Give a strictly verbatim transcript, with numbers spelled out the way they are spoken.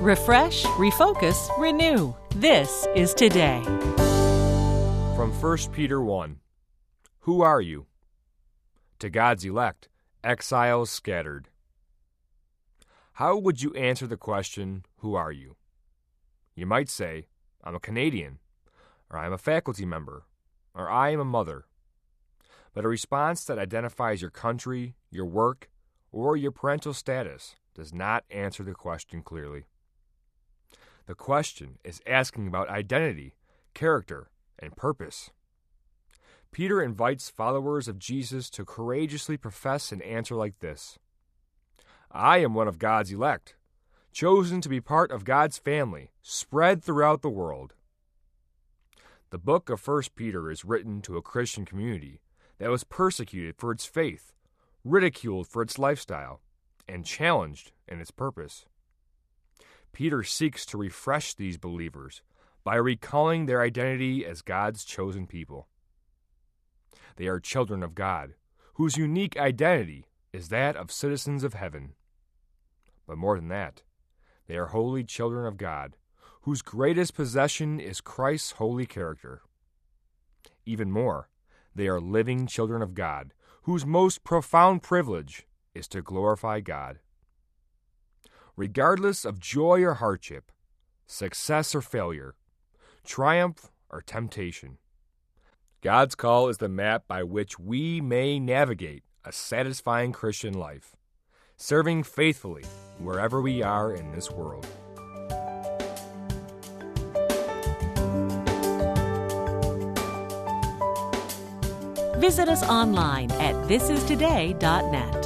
Refresh, refocus, renew. This is Today. From First Peter one. Who are you? To God's elect, exiles scattered. How would you answer the question, who are you? You might say, I'm a Canadian, or I'm a faculty member, or I am a mother. But a response that identifies your country, your work, or your parental status does not answer the question clearly. The question is asking about identity, character, and purpose. Peter invites followers of Jesus to courageously profess an answer like this. I am one of God's elect, chosen to be part of God's family, spread throughout the world. The book of First Peter is written to a Christian community that was persecuted for its faith, ridiculed for its lifestyle, and challenged in its purpose. Peter seeks to refresh these believers by recalling their identity as God's chosen people. They are children of God, whose unique identity is that of citizens of heaven. But more than that, they are holy children of God, whose greatest possession is Christ's holy character. Even more, they are living children of God, whose most profound privilege is to glorify God. Regardless of joy or hardship, success or failure, triumph or temptation, God's call is the map by which we may navigate a satisfying Christian life, serving faithfully wherever we are in this world. Visit us online at this is today dot net.